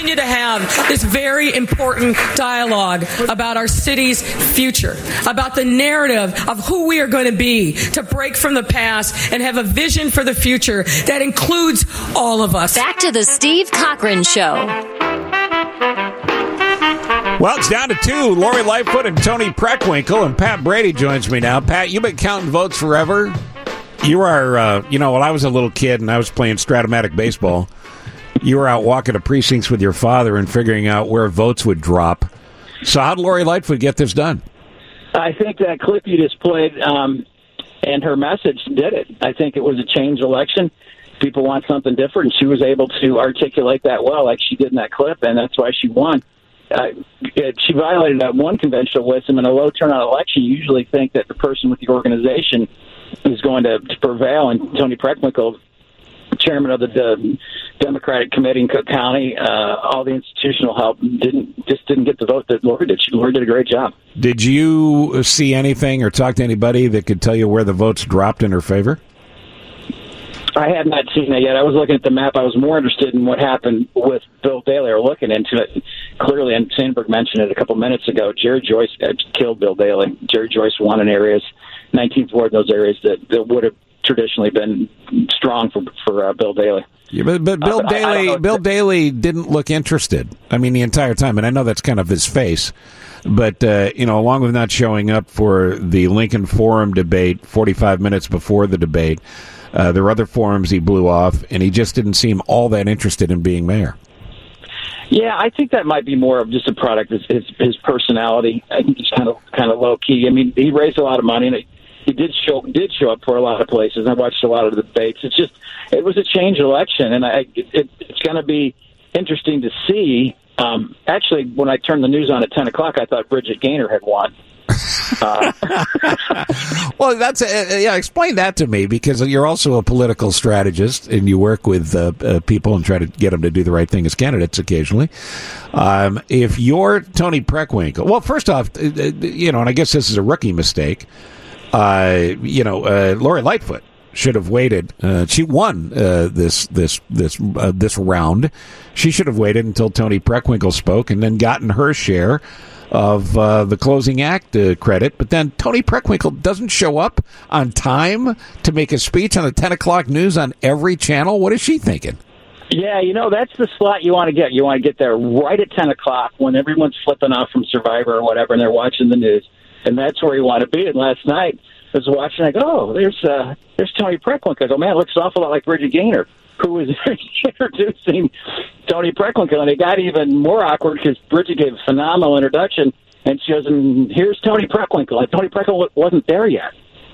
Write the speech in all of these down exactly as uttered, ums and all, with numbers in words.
continue to have this very important dialogue about our city's future, about the narrative of who we are going to be, to break from the past and have a vision for the future that includes all of us. Back to the Steve Cochran Show. Well, it's down to two. Lori Lightfoot and Tony Preckwinkle, and Pat Brady joins me now. Pat, you've been counting votes forever. You are, uh, you know, when I was a little kid and I was playing Stratomatic baseball, you were out walking to precincts with your father and figuring out where votes would drop. So how'd Lori Lightfoot get this done? I think that clip you just played um, and her message did it. I think it was a change election. People want something different, and she was able to articulate that well like she did in that clip, and that's why she won. Uh, it, she violated that one conventional wisdom. In a low turnout election, you usually think that the person with the organization is going to, to prevail, and Tony Preckwinkle, chairman of the, the Democratic Committee in Cook County, uh, all the institutional help, didn't just didn't get the vote that Lori did. She, Lori did a great job. Did you see anything or talk to anybody that could tell you where the votes dropped in her favor? I have not seen that yet. I was looking at the map. I was more interested in what happened with Bill Daley, or looking into it. Clearly, and Sandberg mentioned it a couple minutes ago, Jerry Joyce killed Bill Daley. Jerry Joyce won in areas, nineteenth Ward, those areas that, that would have traditionally been strong for for uh, Bill Daley. Yeah, but, but Bill uh, Daley, I, I Bill Daley didn't look interested. I mean, the entire time, and I know that's kind of his face. But, uh, you know, along with not showing up for the Lincoln Forum debate forty-five minutes before the debate, uh, there were other forums he blew off, and he just didn't seem all that interested in being mayor. Yeah, I think that might be more of just a product of his, his personality. I think he's kind of kind of low key. I mean, he raised a lot of money, and he did show did show up for a lot of places. I watched a lot of the debates. It's just it was a change election, and I it, it's going to be interesting to see. Um, actually, when I turned the news on at ten o'clock, I thought Bridget Gaynor had won. Uh, well, that's uh, yeah. Explain that to me, because you're also a political strategist and you work with uh, uh, people and try to get them to do the right thing as candidates occasionally. Um, if you're Tony Preckwinkle, well, first off, uh, you know, and I guess this is a rookie mistake. Uh, you know, uh, Lori Lightfoot should have waited. Uh, she won uh, this this this uh, this round. She should have waited until Tony Preckwinkle spoke and then gotten her share of uh, the closing act uh, credit. But then Tony Preckwinkle doesn't show up on time to make a speech on the ten o'clock news on every channel. What is she thinking? Yeah, you know, that's the slot you want to get. You want to get there right at ten o'clock when everyone's flipping off from Survivor or whatever, and they're watching the news. And that's where you want to be. And last night, I was watching, I go, oh, there's uh, there's Tony Preckwinkle. I go, man, it looks an awful lot like Bridget Gaynor, who was introducing Tony Preckwinkle. And it got even more awkward because Bridget gave a phenomenal introduction, and she goes, and here's Tony Preckwinkle. And Tony Preckwinkle wasn't there yet.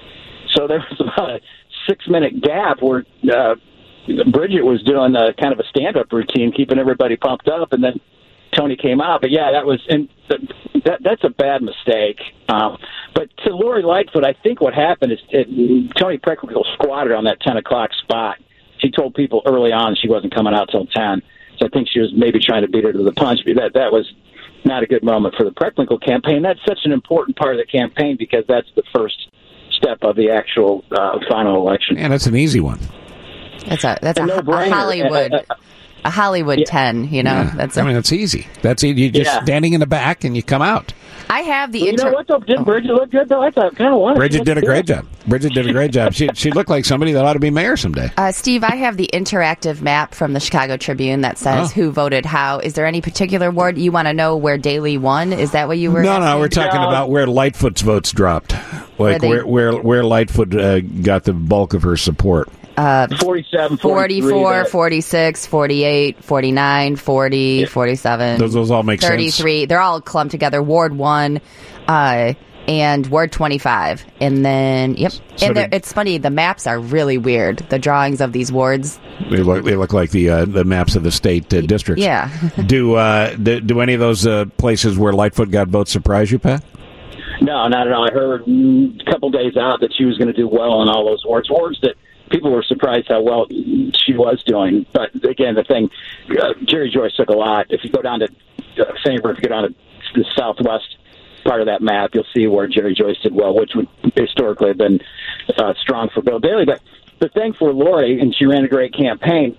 So there was about a six-minute gap where uh, Bridget was doing a, kind of a stand-up routine, keeping everybody pumped up, and then Tony came out. But, yeah, that was and that, that's a bad mistake. Um, but to Lori Lightfoot, I think what happened is it, Tony Preckwinkle squatted on that ten o'clock spot. She told people early on she wasn't coming out till ten. So I think she was maybe trying to beat her to the punch. But that, that was not a good moment for the Preckwinkle campaign. That's such an important part of the campaign because that's the first step of the actual uh, final election. Man, that's an easy one. That's a that's a, a, a Hollywood. Uh, uh, A Hollywood yeah. ten, you know. Yeah. That's a, I mean, it's easy. That's easy. You're just yeah. standing in the back and you come out. I have the... Well, inter- you know what, though? Did Bridget look good, though? I thought kind of was. Bridget did a great job. Bridget did a great job. She she looked like somebody that ought to be mayor someday. Uh, Steve, I have the interactive map from the Chicago Tribune that says oh. who voted how. Is there any particular ward you want to know where Daley won? Is that what you were No, asking? no, we're talking no. about where Lightfoot's votes dropped. Like where they, where, where, where Lightfoot uh, got the bulk of her support. Uh, forty-seven, forty-four, forty-six, forty-eight, forty-nine, forty, yeah. forty-seven. Those, those all make thirty-three. sense. thirty-three. They're all clumped together. Ward one uh, and Ward twenty-five. And then, yep. So and did, it's funny, the maps are really weird. The drawings of these wards. They look, they look like the uh, the maps of the state uh, districts. Yeah. do, uh, do do any of those uh, places where Lightfoot got votes surprise you, Pat? No, not at all. I heard a couple days out that she was going to do well in all those wards. Wards that people were surprised how well she was doing. But, again, the thing, uh, Jerry Joyce took a lot. If you go down to uh, Sandburg, if you go down to the southwest part of that map, you'll see where Jerry Joyce did well, which would historically have been uh, strong for Bill Daley. But the thing for Lori, and she ran a great campaign,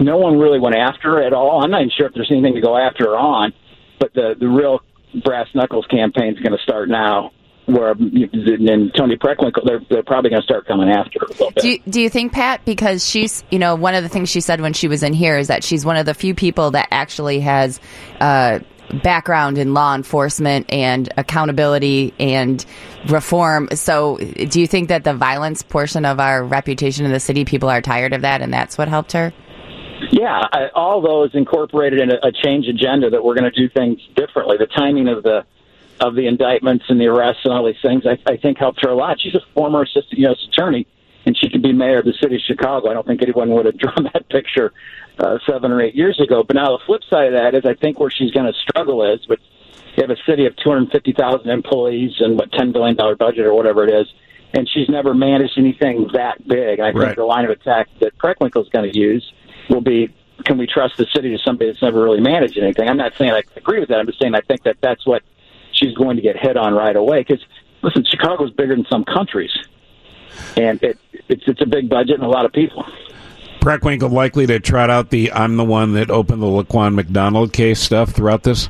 no one really went after her at all. I'm not even sure if there's anything to go after her on, but the, the real brass knuckles campaign is going to start now. Where and Toni Preckwinkle, they're they're probably going to start coming after her a little bit. Do you, do you think, Pat, because she's, you know, one of the things she said when she was in here is that she's one of the few people that actually has uh, background in law enforcement and accountability and reform. So do you think that the violence portion of our reputation in the city, people are tired of that, and that's what helped her? Yeah, I, all those incorporated in a, a change agenda that we're going to do things differently. The timing of the of the indictments and the arrests and all these things, I, I think helped her a lot. She's a former assistant U S attorney, and she could be mayor of the city of Chicago. I don't think anyone would have drawn that picture uh, seven or eight years ago. But now the flip side of that is I think where she's going to struggle is with you have a city of two hundred fifty thousand employees and what ten billion dollars budget or whatever it is, and she's never managed anything that big. And I right. think the line of attack that Preckwinkle is going to use will be, can we trust the city to somebody that's never really managed anything? I'm not saying I agree with that. I'm just saying I think that that's what she's going to get hit on right away. Because, listen, Chicago's bigger than some countries. And it, it's it's a big budget and a lot of people. Preckwinkle likely to trot out the I'm the one that opened the Laquan McDonald case stuff throughout this?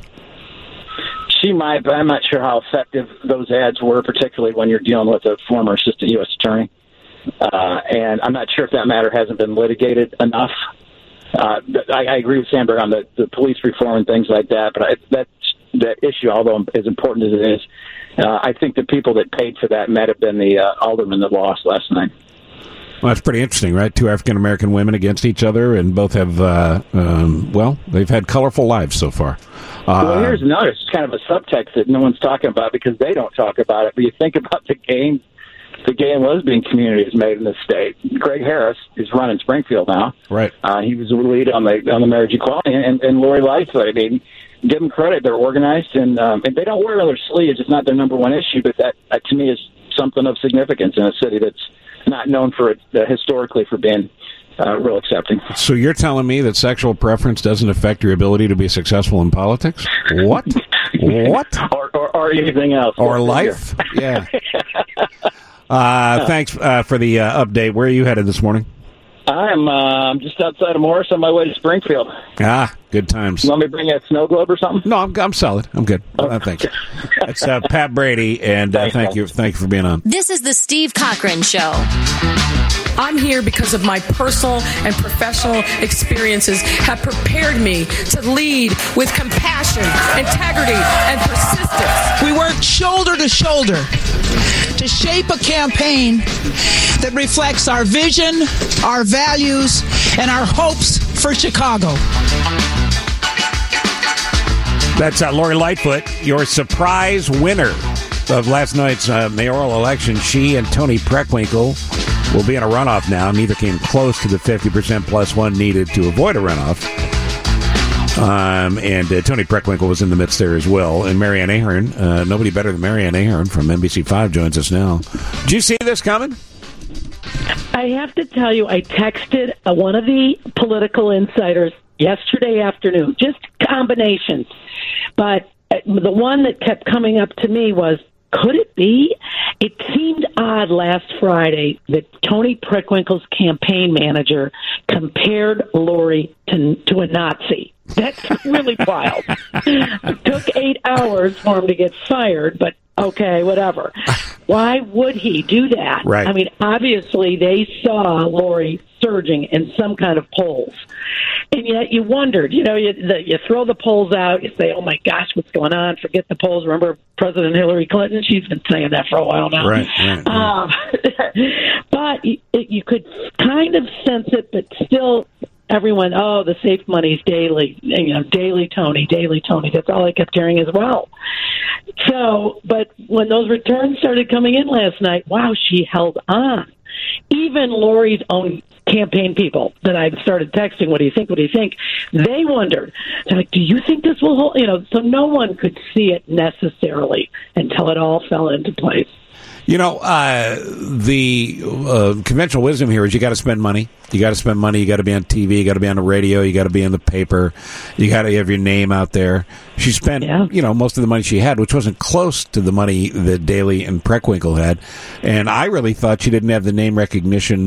She might, but I'm not sure how effective those ads were, particularly when you're dealing with a former assistant U S attorney. Uh, and I'm not sure if that matter hasn't been litigated enough. Uh, I, I agree with Sandberg on the, the police reform and things like that, but I, that that issue, although as important as it is, uh, I think the people that paid for that might have been the uh, alderman that lost last night. Well, that's pretty interesting, right? Two African-American women against each other, and both have, uh, um, well, they've had colorful lives so far. Uh, well, here's another. It's kind of a subtext that no one's talking about because they don't talk about it, but you think about the gains the gay and lesbian community has made in this state. Greg Harris is running Springfield now. Right. Uh, he was the lead on the on the marriage equality, and, and Lori Lightfoot. I mean, give them credit; they're organized, and um, and they don't wear it on their sleeves. It's not their number one issue, but that, that to me is something of significance in a city that's not known for it uh, historically for being uh, real accepting. So you're telling me that sexual preference doesn't affect your ability to be successful in politics? What? What? Or, or, or anything else? Or life? Yeah. Uh, thanks uh, for the uh, update. Where are you headed this morning? I'm uh, just outside of Morris on my way to Springfield. Ah, good times. You want me to bring you a snow globe or something? No, I'm, I'm solid. I'm good. Okay. Uh, thanks. That's uh, Pat Brady, and uh, thanks, thank man. you, thank you for being on. This is the Steve Cochran Show. I'm here because of my personal and professional experiences have prepared me to lead with compassion, integrity, and persistence. We worked shoulder to shoulder to shape a campaign that reflects our vision, our values, and our hopes for Chicago. That's uh, Lori Lightfoot, your surprise winner of last night's uh, mayoral election. She and Toni Preckwinkle will be in a runoff now. Neither came close to the fifty percent plus one needed to avoid a runoff. Um, and uh, Toni Preckwinkle was in the midst there as well. And Marianne Ahern, uh, nobody better than Marianne Ahern from N B C five joins us now. Did you see this coming? I have to tell you, I texted uh, one of the political insiders yesterday afternoon, just combinations. But uh, the one that kept coming up to me was, could it be? It seemed odd last Friday that Toni Preckwinkle's campaign manager compared Lori to, to a Nazi. That's really wild. It took eight hours for him to get fired, but okay, whatever. Why would he do that? Right. I mean, obviously they saw Lori surging in some kind of polls. And yet you wondered, you know, you, the, you throw the polls out, you say, oh my gosh, what's going on? Forget the polls. Remember President Hillary Clinton? She's been saying that for a while now. Right, right, right. Um, but you, you could kind of sense it, but still everyone, oh, the safe money's daily, you know, daily Tony, daily Tony. That's all I kept hearing as well. So, but when those returns started coming in last night, wow, she held on. Even Lori's own campaign people that I started texting, what do you think, what do you think? They wondered. They're like, do you think this will hold? You know, so no one could see it necessarily until it all fell into place. You know, uh, the uh, conventional wisdom here is you got to spend money. You got to spend money. You got to be on T V. You got to be on the radio. You got to be in the paper. You got to have your name out there. She spent, yeah. you know, most of the money she had, which wasn't close to the money that Daley and Preckwinkle had. And I really thought she didn't have the name recognition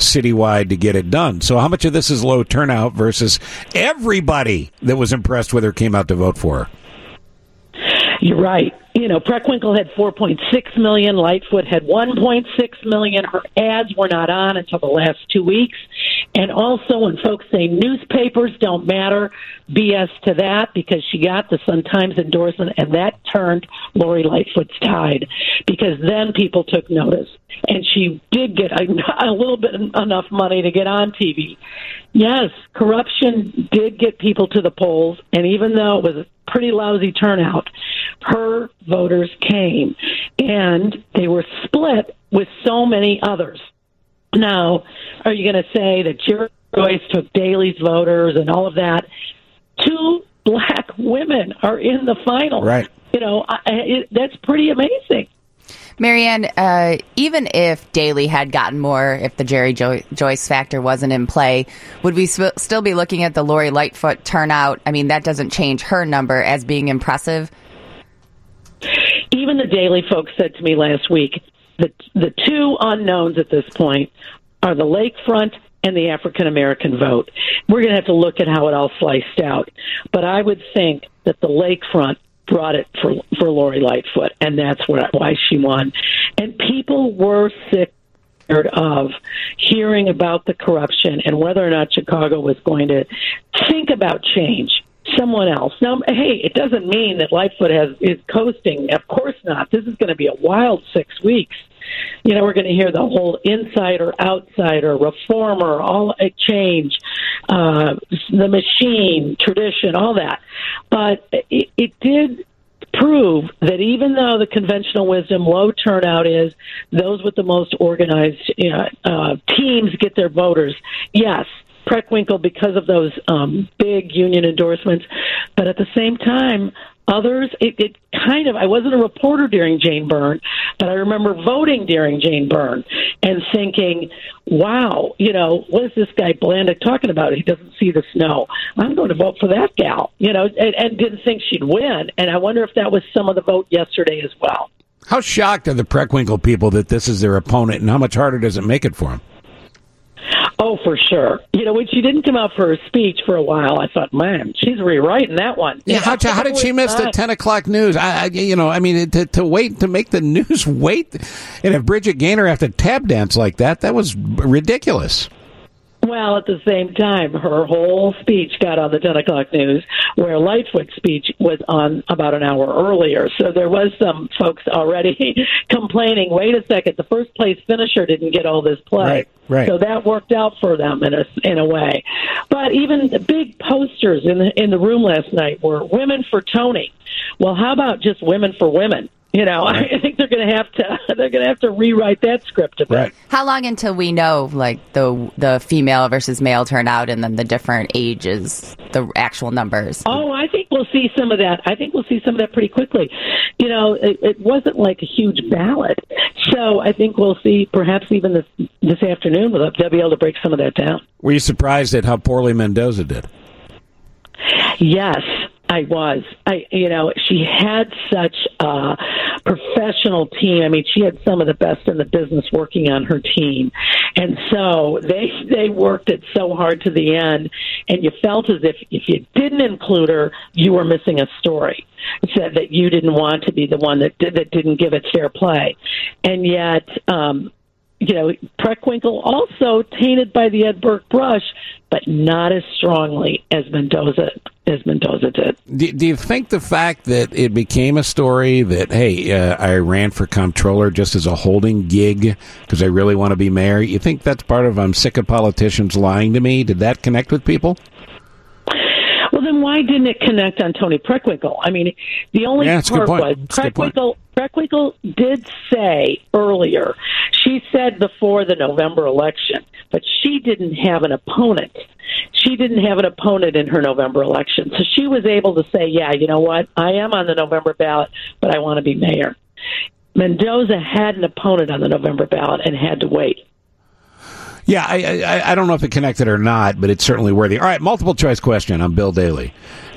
citywide to get it done. So how much of this is low turnout versus everybody that was impressed with her came out to vote for her? You're right. You know, Preckwinkle had four point six million. Lightfoot had one point six million. Her ads were not on until the last two weeks. And also, when folks say newspapers don't matter, B S to that, because she got the Sun-Times endorsement, and that turned Lori Lightfoot's tide, because then people took notice. And she did get a, a little bit enough money to get on T V. Yes, corruption did get people to the polls, and even though it was a pretty lousy turnout, her voters came, and they were split with so many others. Now, are you going to say that Jerry Joyce took Daley's voters and all of that? Two black women are in the final. Right. You know, I, it, that's pretty amazing. Marianne, uh, even if Daley had gotten more, if the Jerry jo- Joyce factor wasn't in play, would we sp- still be looking at the Lori Lightfoot turnout? I mean, that doesn't change her number as being impressive. Even the Daley folks said to me last week that the two unknowns at this point are the Lakefront and the African-American vote. We're going to have to look at how it all sliced out. But I would think that the Lakefront brought it for for Lori Lightfoot, and that's what, why she won. And people were sick of hearing about the corruption and whether or not Chicago was going to think about change. Someone else. Now, hey, it doesn't mean that Lightfoot has is coasting. Of course not. This is going to be a wild six weeks. You know, we're going to hear the whole insider, outsider, reformer, all a change, uh, the machine, tradition, all that. But it, it did prove that even though the conventional wisdom, low turnout is those with the most organized you know, uh, teams get their voters, yes, Preckwinkle because of those um, big union endorsements. But at the same time, others, it, it kind of, I wasn't a reporter during Jane Byrne, but I remember voting during Jane Byrne and thinking, wow, you know, what is this guy Blandick talking about? He doesn't see the snow. I'm going to vote for that gal, you know, and, and didn't think she'd win. And I wonder if that was some of the vote yesterday as well. How shocked are the Preckwinkle people that this is their opponent, and how much harder does it make it for them? Oh, for sure. You know, when she didn't come out for her speech for a while, I thought, man, she's rewriting that one. Yeah, how, how did she miss the ten o'clock news? I, I, you know, I mean, to, to wait, to make the news wait, and if Bridget Gaynor have to tap dance like that, that was ridiculous. Well, at the same time, her whole speech got on the ten o'clock news, where Lightfoot's speech was on about an hour earlier. So there was some folks already complaining, wait a second, the first place finisher didn't get all this play. Right, right. So that worked out for them in a, in a way. But even the big posters in the, in the room last night were Women for Tony. Well, how about just Women for Women? You know, right. I think they're going to have to they're going to have to rewrite that script a bit. Right. How long until we know, like the the female versus male turnout, and then the different ages, the actual numbers? Oh, I think we'll see some of that. I think we'll see some of that pretty quickly. You know, it, it wasn't like a huge ballot, so I think we'll see perhaps even this this afternoon we'll be able to break some of that down. Were you surprised at how poorly Mendoza did? Yes. I was. I, you know, she had such a professional team. I mean, she had some of the best in the business working on her team. And so they they worked it so hard to the end, and you felt as if if you didn't include her, you were missing a story. It said that you didn't want to be the one that, did, that didn't give it fair play. And yet, um, you know, Preckwinkle also tainted by the Ed Burke brush, but not as strongly as Mendoza as Mendoza did. Do, do you think the fact that it became a story that, hey, uh, I ran for comptroller just as a holding gig because I really want to be mayor, you think that's part of I'm sick of politicians lying to me? Did that connect with people? Well, then why didn't it connect on Toni Preckwinkle? I mean, the only yeah, part was Preckwinkle, Preckwinkle did say earlier, she said before the November election, but she didn't have an opponent. She didn't have an opponent in her November election. So she was able to say, yeah, you know what, I am on the November ballot, but I want to be mayor. Mendoza had an opponent on the November ballot and had to wait. Yeah, I, I I don't know if it connected or not, but it's certainly worthy. All right, multiple choice question. I'm Bill Daly.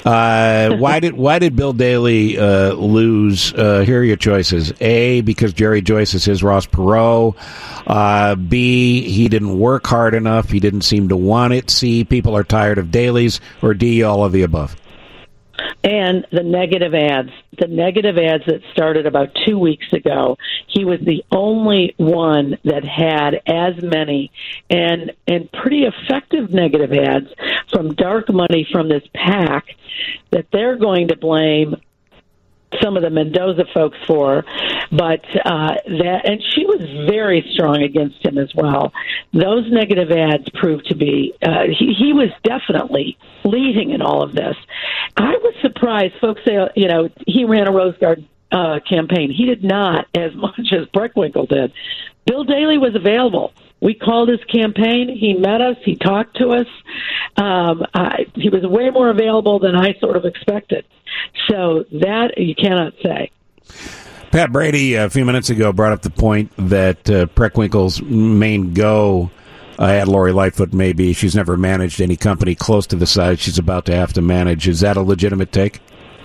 Uh, why did why did Bill Daley uh, lose? Uh, here are your choices. A, because Jerry Joyce is his Ross Perot. Uh, B, he didn't work hard enough. He didn't seem to want it. C, people are tired of Daley's. Or D, all of the above. And the negative ads, the negative ads that started about two weeks ago, he was the only one that had as many and and pretty effective negative ads from dark money from this PAC that they're going to blame some of the Mendoza folks for, but uh, that, and she was very strong against him as well. Those negative ads proved to be, uh, he, he was definitely leading in all of this. I was surprised. Folks say, you know, he ran a Rose Garden uh, campaign. He did not as much as Preckwinkle did. Bill Daley was available. We called his campaign. He met us. He talked to us. Um, I, he was way more available than I sort of expected. So that you cannot say. Pat Brady, a few minutes ago, brought up the point that uh, Preckwinkle's main go uh, at Lori Lightfoot may be she's never managed any company close to the size she's about to have to manage. Is that a legitimate take?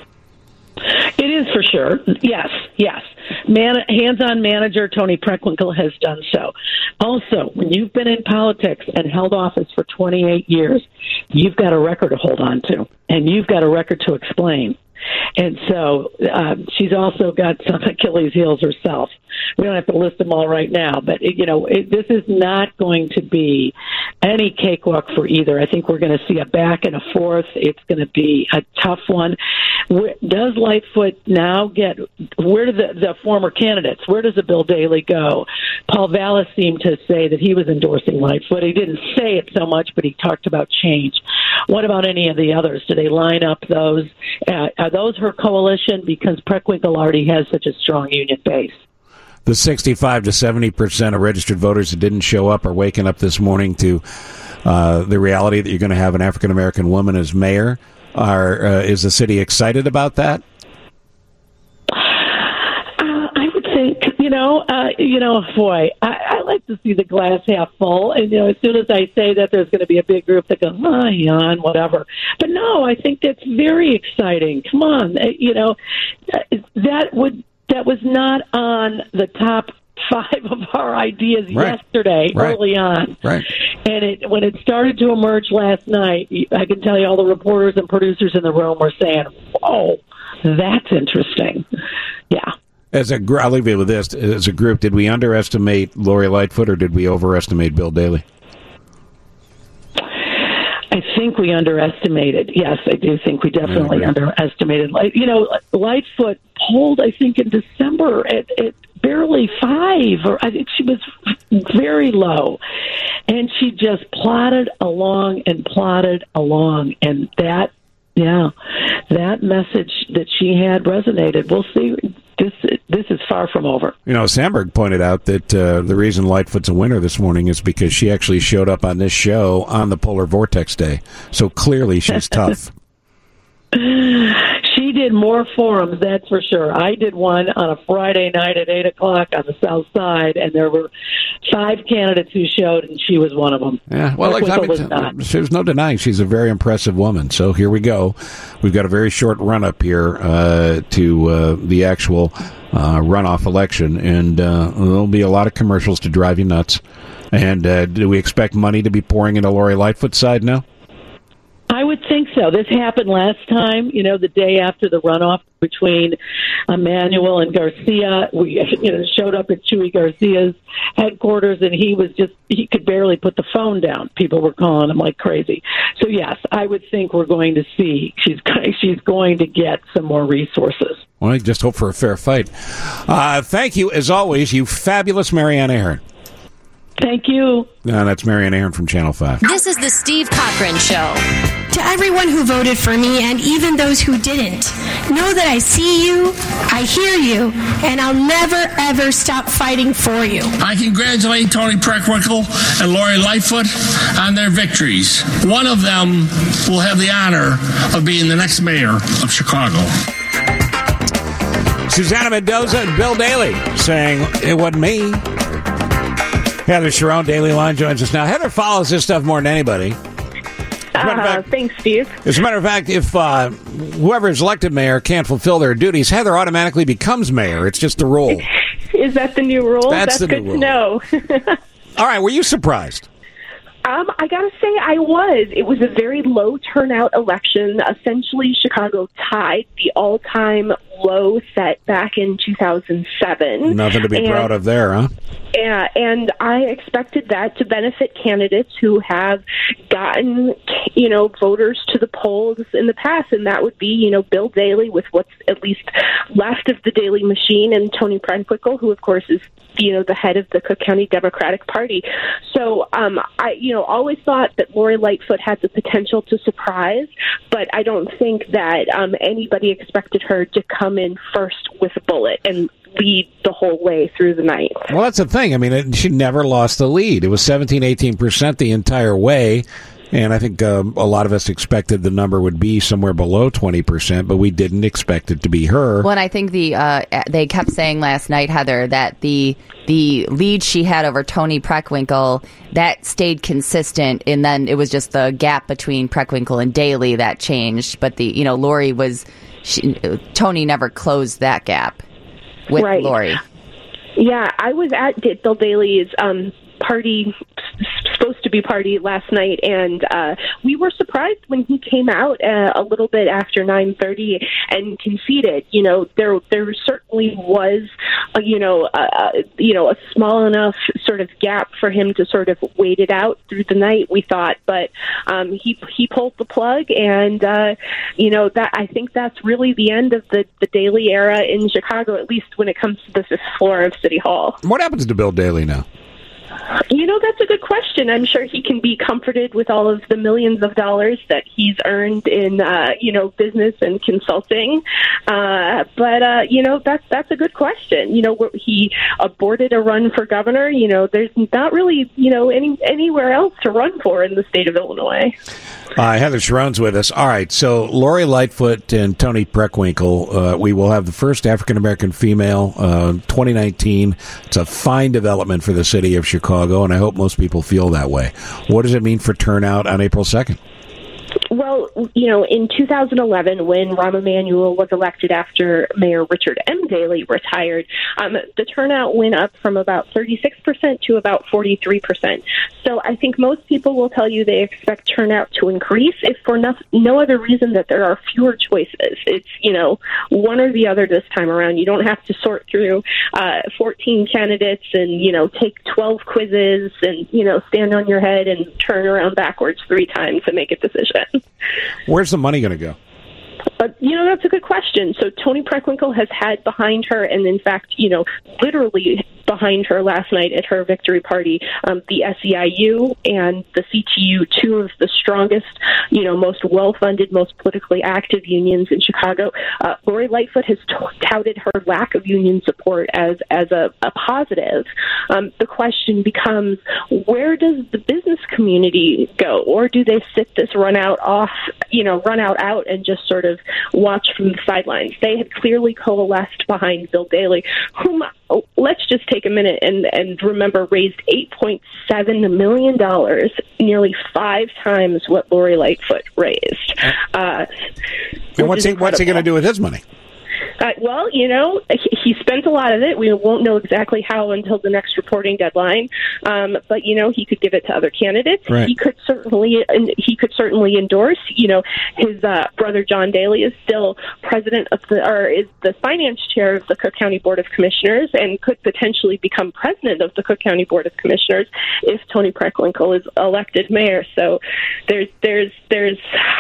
It is for sure. Yes, yes. Man, hands-on manager Tony Preckwinkle has done so. Also, when you've been in politics and held office for twenty-eight years, you've got a record to hold on to, and you've got a record to explain. And so um, she's also got some Achilles heels herself. We don't have to list them all right now, but, it, you know, it, this is not going to be any cakewalk for either. I think we're going to see a back and a forth. It's going to be a tough one. Where, does Lightfoot now get, where do the, the former candidates, where does the Bill Daley go? Paul Vallis seemed to say that he was endorsing Lightfoot. He didn't say it so much, but he talked about change. What about any of the others? Do they line up those? Uh, are those her coalition? Because Preckwinkle already has such a strong union base. The sixty-five to seventy percent of registered voters that didn't show up are waking up this morning to uh, the reality that you're going to have an African-American woman as mayor. Are, uh, is the city excited about that? Uh, I would think, you know, uh, you know, boy, I, I like to see the glass half full. And, you know, as soon as I say that, there's going to be a big group that goes, oh, yeah, whatever. But no, I think that's very exciting. Come on, you know, that would that was not on the top five of our ideas right. yesterday, right. early on. Right. And it, when it started to emerge last night, I can tell you all the reporters and producers in the room were saying, "Oh, that's interesting." Yeah. As a, I'll leave you with this. As a group, did we underestimate Lori Lightfoot or did we overestimate Bill Daley? I think we underestimated. Yes, I do think we definitely yeah, underestimated. You know, Lightfoot polled, I think, in December at, at barely five, or I think she was very low. And she just plodded along and plodded along. And that, yeah, that message that she had resonated. We'll see. This this is far from over. You know, Sandberg pointed out that uh, the reason Lightfoot's a winner this morning is because she actually showed up on this show on the Polar Vortex Day. So clearly she's tough. She did more forums, that's for sure. I did one on a Friday night at eight o'clock on the South Side, and there were five candidates who showed, and she was one of them. Yeah, well, like, I mean, was not. There's no denying she's a very impressive woman. So here we go. We've got a very short run-up here uh, to uh, the actual uh, runoff election, and uh, there'll be a lot of commercials to drive you nuts. And uh, do we expect money to be pouring into Lori Lightfoot's side now? I would think so. This happened last time, you know, the day after the runoff between Emanuel and Garcia. We, you know, showed up at Chuy Garcia's headquarters, and he was just, he could barely put the phone down. People were calling him like crazy. So, yes, I would think we're going to see, she's, she's going to get some more resources. Well, I just hope for a fair fight. Uh, thank you, as always, you fabulous Marianne Aaron. Thank you. Uh, that's Marianne Aaron from Channel five. This is the Steve Cochran Show. To everyone who voted for me and even those who didn't, know that I see you, I hear you, and I'll never, ever stop fighting for you. I congratulate Tony Preckwinkle and Lori Lightfoot on their victories. One of them will have the honor of being the next mayor of Chicago. Susanna Mendoza and Bill Daley saying, it wasn't me. Heather Sharon, Daily Line, joins us now. Heather follows this stuff more than anybody. Uh, fact, thanks, Steve. As a matter of fact, if uh, whoever is elected mayor can't fulfill their duties, Heather automatically becomes mayor. It's just the rule. Is that the new rule? That's, That's the good new to rule. know. All right, were you surprised? Um, I gotta say I was. It was a very low turnout election. Essentially, Chicago tied the all-time low set back in two thousand seven. Nothing to be and, proud of there, huh? Yeah, and I expected that to benefit candidates who have gotten, you know, voters to the polls in the past, and that would be, you know, Bill Daley with what's at least left of the Daley machine, and Tony Preckwinkle, who, of course, is, you know, the head of the Cook County Democratic Party. So um, I, you know, always thought that Lori Lightfoot had the potential to surprise, but I don't think that um, anybody expected her to come in first with a bullet and lead the whole way through the night. Well, that's the thing. I mean, it, she never lost the lead. It was seventeen, eighteen percent the entire way. And I think um, a lot of us expected the number would be somewhere below twenty percent, but we didn't expect it to be her. Well, and I think the uh, they kept saying last night, Heather, that the the lead she had over Tony Preckwinkle, that stayed consistent, and then it was just the gap between Preckwinkle and Daley that changed. But the you know Lori was she, Tony never closed that gap with right. Lori. Yeah, I was at Bill Daley's um, party. Supposed to be party last night, and uh, we were surprised when he came out uh, a little bit after nine thirty and conceded. You know, there there certainly was, a, you know, uh, you know, a small enough sort of gap for him to sort of wait it out through the night. We thought, but um, he he pulled the plug, and uh, you know that I think that's really the end of the the Daley era in Chicago, at least when it comes to the fifth floor of City Hall. What happens to Bill Daley now? You know, that's a good question. I'm sure he can be comforted with all of the millions of dollars that he's earned in, uh, you know, business and consulting. Uh, but, uh, you know, that's, that's a good question. You know, he aborted a run for governor. You know, there's not really, you know, any anywhere else to run for in the state of Illinois. Uh, Heather Sharon's with us. All right, so Lori Lightfoot and Tony Preckwinkle, uh, we will have the first African-American female, uh, twenty nineteen. It's a fine development for the city of Chicago, and I hope most people feel that way. What does it mean for turnout on April second? Well, you know, in two thousand eleven, when Rahm Emanuel was elected after Mayor Richard M. Daley retired, um, the turnout went up from about thirty-six percent to about forty-three percent. So I think most people will tell you they expect turnout to increase, if for no, no other reason that there are fewer choices. It's, you know, one or the other this time around. You don't have to sort through uh, fourteen candidates and, you know, take twelve quizzes and, you know, stand on your head and turn around backwards three times to make a decision. Where's the money going to go? But, you know, that's a good question. So Tony Preckwinkle has had behind her, and in fact, you know, literally behind her last night at her victory party, um, the S E I U and the C T U, two of the strongest, you know, most well-funded, most politically active unions in Chicago. Uh, Lori Lightfoot has t- touted her lack of union support as, as a, a positive. Um, the question becomes, where does the business community go? Or do they sit this run out off, you know, run out out and just sort of watch from the sidelines? They had clearly coalesced behind Bill Daley, whom, oh, let's just take a minute and, and remember, raised eight point seven million dollars, nearly five times what Lori Lightfoot raised. Uh, and what's he, what's he going to do with his money? Uh, well, you know, he, he spent a lot of it. We won't know exactly how until the next reporting deadline. Um, but you know, he could give it to other candidates. Right. He could certainly, he could certainly endorse. You know, his uh, brother John Daley is still president of the, or is the finance chair of the Cook County Board of Commissioners, and could potentially become president of the Cook County Board of Commissioners if Tony Preckwinkle is elected mayor. So there's there's there's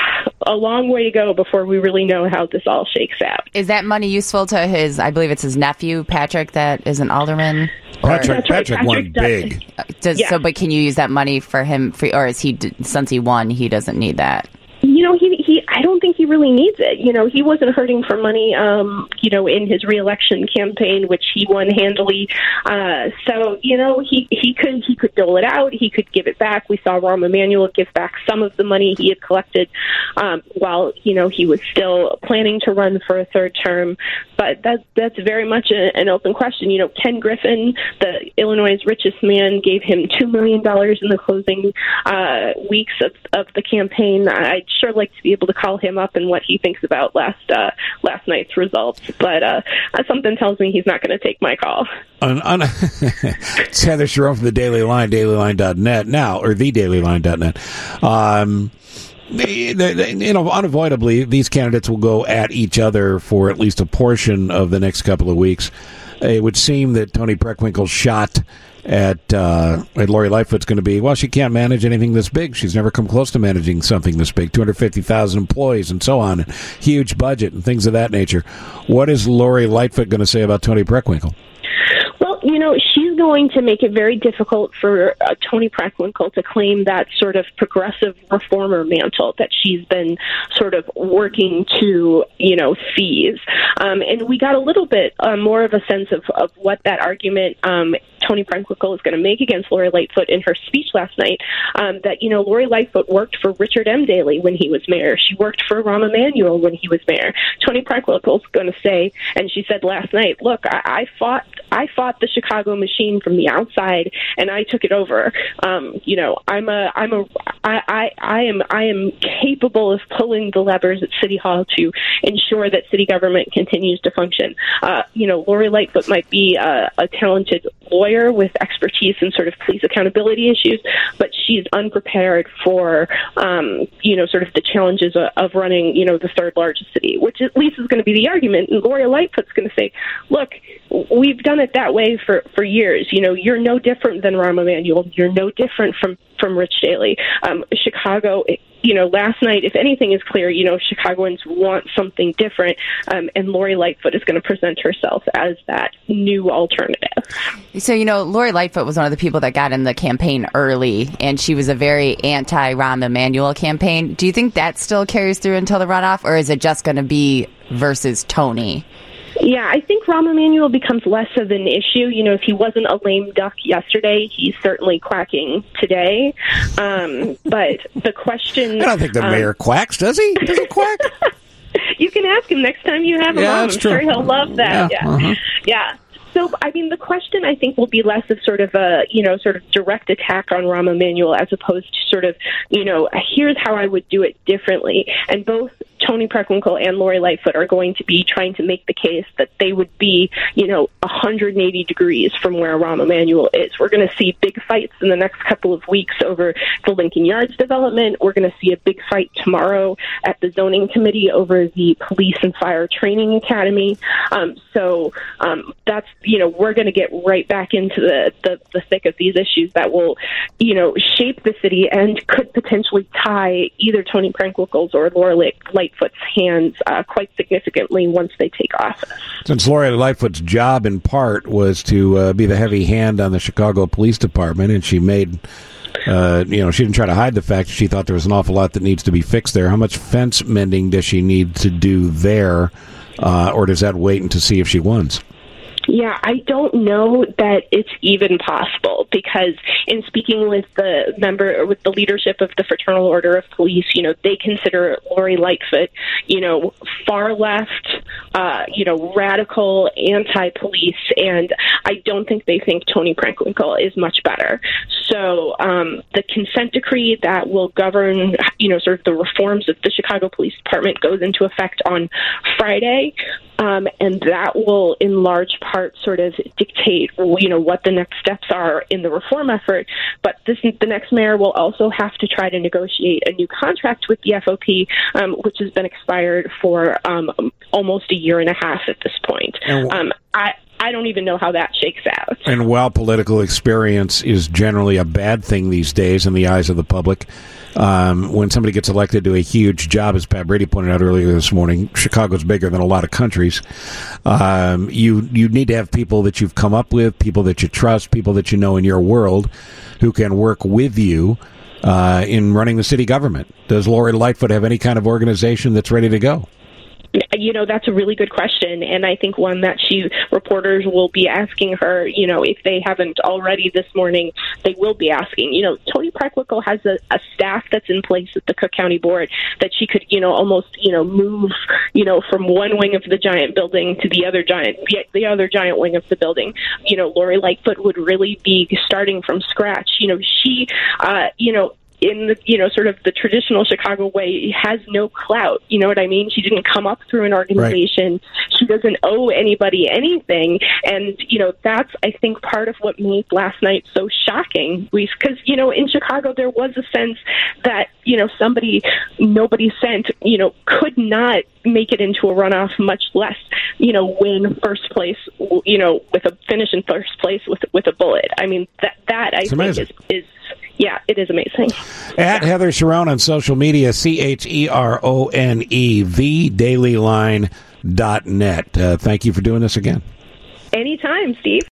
a long way to go before we really know how this all shakes out. Is that money useful to his, I believe it's his nephew, Patrick, that is an alderman? Patrick, Patrick, Patrick won Patrick big. Does, Yeah. So, but can you use that money for him, for, or is he, since he won, he doesn't need that? You know, he he, I don't think he really needs it. You know, he wasn't hurting for money, um, you know, in his reelection campaign, which he won handily. Uh, so, you know, he, he could, he could dole it out. He could give it back. We saw Rahm Emanuel give back some of the money he had collected, um, while, you know, he was still planning to run for a third term. But that, that's very much a, an open question. You know, Ken Griffin, the Illinois' richest man, gave him two million dollars in the closing uh, weeks of, of the campaign. I'd sure like to be able to call him up and what he thinks about last uh, last night's results, but uh, something tells me he's not going to take my call. On, on, it's Heather Cherone from the Daily Line, daily line dot net now, or the daily line dot net. Um, They, they, they, you know, unavoidably, these candidates will go at each other for at least a portion of the next couple of weeks. It would seem that Toni Preckwinkle's shot at uh, at Lori Lightfoot's going to be, well, she can't manage anything this big. She's never come close to managing something this big, two hundred fifty thousand employees and so on, and huge budget and things of that nature. What is Lori Lightfoot going to say about Toni Preckwinkle? Well, you know, she's going to make it very difficult for uh, Toni Preckwinkle to claim that sort of progressive reformer mantle that she's been sort of working to, you know, seize. Um, and we got a little bit uh, more of a sense of, of what that argument um, Toni Preckwinkle is going to make against Lori Lightfoot in her speech last night, um, that, you know, Lori Lightfoot worked for Richard M. Daley when he was mayor. She worked for Rahm Emanuel when he was mayor. Toni Preckwinkle's going to say, and she said last night, look, I, I fought I fought the Chicago machine from the outside, and I took it over. Um, you know, I'm a, I'm a, I, I, I am, I am capable of pulling the levers at City Hall to ensure that city government continues to function. Uh, you know, Lori Lightfoot might be a, a talented lawyer with expertise in sort of police accountability issues, but she's unprepared for, um, you know, sort of the challenges of, of running, you know, the third largest city, which at least is going to be the argument. And Lori Lightfoot's going to say, look, we've done it that way for, for years. You know, you're no different than Rahm Emanuel. You're no different from, from Rich Daley. Um, Chicago, you know, last night, if anything is clear, you know, Chicagoans want something different, um, and Lori Lightfoot is going to present herself as that new alternative. So, you know, Lori Lightfoot was one of the people that got in the campaign early, and she was a very anti-Rahm Emanuel campaign. Do you think that still carries through until the runoff, or is it just going to be versus Toni? Yeah, I think Rahm Emanuel becomes less of an issue. You know, if he wasn't a lame duck yesterday, he's certainly quacking today. Um, but the question... I don't think the um, mayor quacks, does he? Does he quack? You can ask him next time you have him yeah, on. I'm true. sure he'll love that. Yeah. Yeah. Uh-huh. yeah. So, I mean, the question, I think, will be less of sort of a, you know, sort of direct attack on Rahm Emanuel as opposed to sort of, you know, here's how I would do it differently. And both Toni Preckwinkle and Lori Lightfoot are going to be trying to make the case that they would be, you know, one hundred eighty degrees from where Rahm Emanuel is. We're going to see big fights in the next couple of weeks over the Lincoln Yards development. We're going to see a big fight tomorrow at the zoning committee over the police and fire training academy. Um, so um, that's, you know, we're going to get right back into the, the, the thick of these issues that will, you know, shape the city and could potentially tie either Toni Preckwinkle's or Lori Lightfoot's hands uh, quite significantly once they take office. Since Lori Lightfoot's job in part was to uh, be the heavy hand on the Chicago Police Department, and she made, uh, you know, she didn't try to hide the fact that she thought there was an awful lot that needs to be fixed there. How much fence mending does she need to do there, uh, or does that wait and to see if she wins? Yeah, I don't know that it's even possible because in speaking with the member or with the leadership of the Fraternal Order of Police, you know, they consider Lori Lightfoot, you know, far left, uh, you know, radical, anti-police, and I don't think they think Toni Preckwinkle is much better. So um, the consent decree that will govern, you know, sort of the reforms of the Chicago Police Department goes into effect on Friday. Um, and that will, in large part, sort of dictate, you know, what the next steps are in the reform effort. But this, the next mayor will also have to try to negotiate a new contract with the F O P, um, which has been expired for um, almost a year and a half at this point. Um, I. I don't even know how that shakes out. And while political experience is generally a bad thing these days in the eyes of the public, um, when somebody gets elected to a huge job, as Pat Brady pointed out earlier this morning, Chicago's bigger than a lot of countries. Um, you you need to have people that you've come up with, people that you trust, people that you know in your world who can work with you uh, in running the city government? Does Lori Lightfoot have any kind of organization that's ready to go? You know, that's a really good question, and I think one that she reporters will be asking her, you know, if they haven't already this morning, they will be asking. You know, Toni Preckwinkle has a, a staff that's in place at the Cook County Board that she could, you know, almost, you know, move, you know, from one wing of the giant building to the other giant, the other giant wing of the building. You know, Lori Lightfoot would really be starting from scratch. You know, she, uh, you know, in the, you know, sort of the traditional Chicago way, has no clout. You know what I mean? She didn't come up through an organization. Right. She doesn't owe anybody anything. And, you know, that's, I think, part of what made last night so shocking. Because, you know, in Chicago, there was a sense that, you know, somebody nobody sent, you know, could not make it into a runoff, much less, you know, win first place, you know, with a finish in first place with with a bullet. I mean, that, that I it's think amazing. is, is Yeah, it is amazing. At yeah. Heather Cherone on social media, C H E R O N E, the daily line dot net. Uh, thank you for doing this again. Anytime, Steve.